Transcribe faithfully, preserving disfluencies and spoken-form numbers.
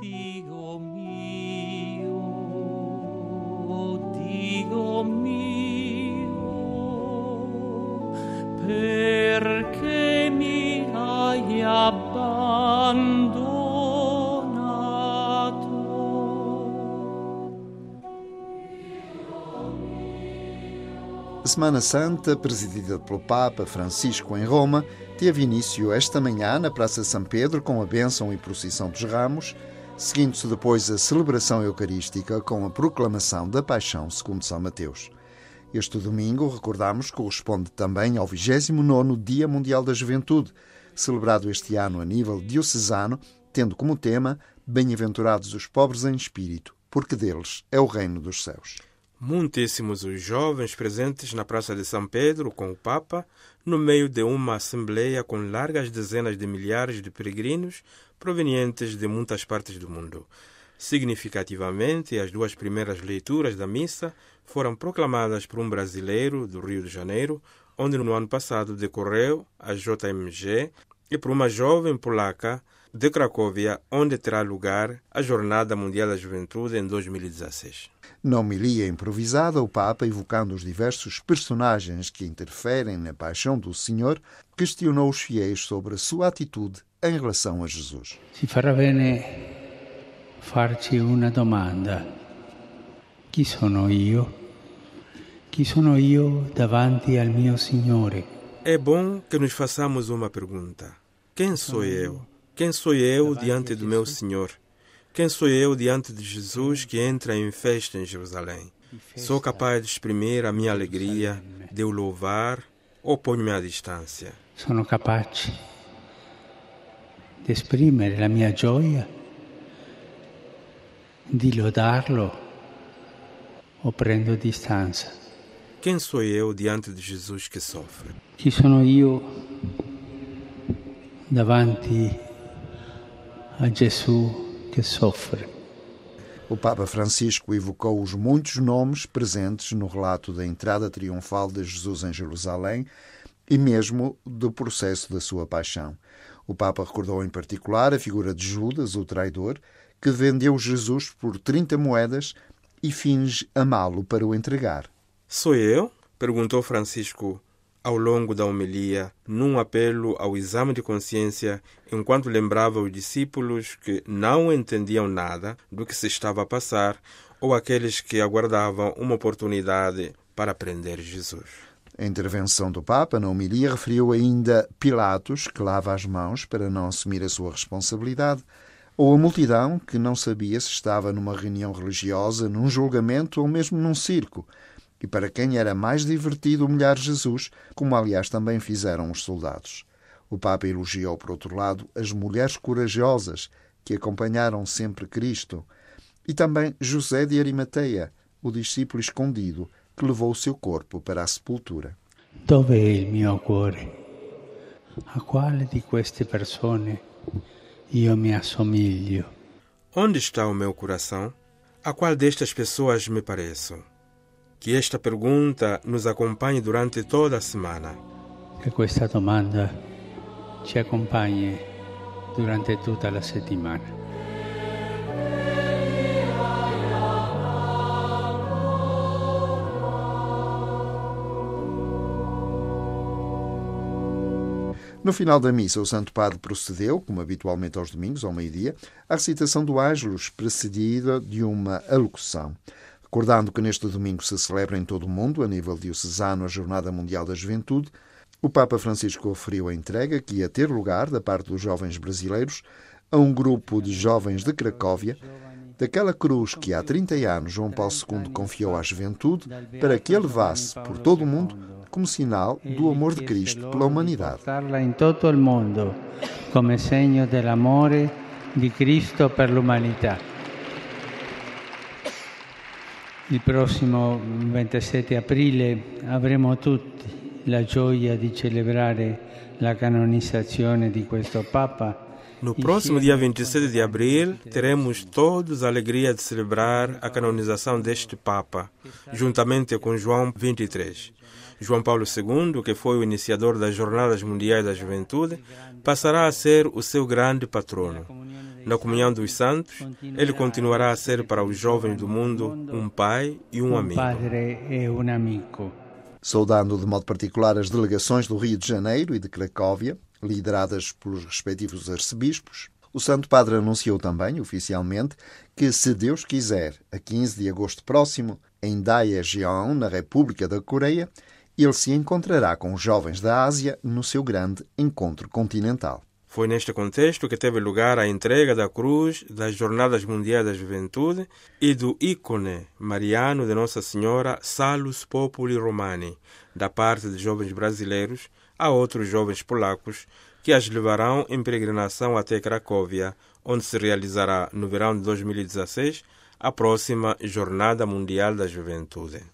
Dio mio, Dio mio, perché mi hai abbandonato? A Semana Santa, presidida pelo Papa Francisco em Roma, teve início esta manhã na Praça São Pedro com a bênção e procissão dos Ramos, seguindo-se depois a celebração eucarística com a proclamação da Paixão segundo São Mateus. Este domingo, recordamos, corresponde também ao vigésimo nono Dia Mundial da Juventude, celebrado este ano a nível diocesano, tendo como tema Bem-aventurados os pobres em espírito, porque deles é o reino dos céus. Muitíssimos os jovens presentes na Praça de São Pedro com o Papa, no meio de uma assembleia com largas dezenas de milhares de peregrinos provenientes de muitas partes do mundo. Significativamente, as duas primeiras leituras da missa foram proclamadas por um brasileiro do Rio de Janeiro, onde no ano passado decorreu a J M G, e por uma jovem polaca de Cracóvia, onde terá lugar a Jornada Mundial da Juventude em dois mil e dezesseis. Na homilia improvisada, o Papa, evocando os diversos personagens que interferem na paixão do Senhor, questionou os fiéis sobre a sua atitude em relação a Jesus. Si farà bene farci una domanda. Chi sono io? Chi sono io davanti al mio Signore? É bom que nos façamos uma pergunta. Quem sou eu? Quem sou eu diante do meu Senhor? Quem sou eu diante de Jesus que entra em festa em Jerusalém? Sou capaz de exprimir a minha alegria, de o louvar, ou ponho-me à distância? Sono capace di esprimere la mia gioia, di lodarlo, o prendo distanza? Quem sou eu diante de Jesus que sofre? Chi sono io davanti a Gesù que sofre? O Papa Francisco evocou os muitos nomes presentes no relato da entrada triunfal de Jesus em Jerusalém e mesmo do processo da sua paixão. O Papa recordou em particular a figura de Judas, o traidor, que vendeu Jesus por trinta moedas e finge amá-lo para o entregar. Sou eu? Perguntou Francisco ao longo da homilia, num apelo ao exame de consciência, enquanto lembrava os discípulos que não entendiam nada do que se estava a passar ou aqueles que aguardavam uma oportunidade para prender Jesus. A intervenção do Papa na homilia referiu ainda Pilatos, que lava as mãos para não assumir a sua responsabilidade, ou a multidão que não sabia se estava numa reunião religiosa, num julgamento ou mesmo num circo, e para quem era mais divertido humilhar Jesus, como aliás também fizeram os soldados. O Papa elogiou, por outro lado, as mulheres corajosas que acompanharam sempre Cristo, e também José de Arimateia, o discípulo escondido, que levou o seu corpo para a sepultura. Dove è il mio cuore? A quale di queste persone io mi assomiglio? Onde está o meu coração? A qual destas pessoas me pareço? Que esta pergunta nos acompanhe durante toda a semana. Che questa domanda ci accompagni durante tutta la settimana. No final da missa, o Santo Padre procedeu, como habitualmente aos domingos, ao meio-dia, à recitação do Ângelus, precedida de uma alocução. Recordando que neste domingo se celebra em todo o mundo, a nível diocesano, a Jornada Mundial da Juventude, o Papa Francisco oferiu a entrega que ia ter lugar, da parte dos jovens brasileiros, a um grupo de jovens de Cracóvia, daquela cruz que há trinta anos João Paulo segundo confiou à juventude para que a levasse por todo o mundo como sinal do amor de Cristo pela humanidade. Em todo o mundo, como segno dell'amore di Cristo per l'umanità. Il prossimo ventisette aprile avremo tutti la gioia di celebrare la canonizzazione di questo Papa. No próximo dia vinte e sete de abril, teremos todos a alegria de celebrar a canonização deste Papa, juntamente com João vinte e três. João Paulo segundo, que foi o iniciador das Jornadas Mundiais da Juventude, passará a ser o seu grande patrono. Na comunhão dos santos, ele continuará a ser para os jovens do mundo um pai e um amigo. Padre e un amico. Saudando de modo particular as delegações do Rio de Janeiro e de Cracóvia, lideradas pelos respectivos arcebispos, o Santo Padre anunciou também, oficialmente, que, se Deus quiser, a quinze de agosto próximo, em Daejeon, na República da Coreia, ele se encontrará com os jovens da Ásia no seu grande encontro continental. Foi neste contexto que teve lugar a entrega da cruz das Jornadas Mundiais da Juventude e do ícone mariano de Nossa Senhora Salus Populi Romani, da parte de jovens brasileiros a outros jovens polacos que as levarão em peregrinação até Cracóvia, onde se realizará, no verão de dois mil e dezesseis, a próxima Jornada Mundial da Juventude.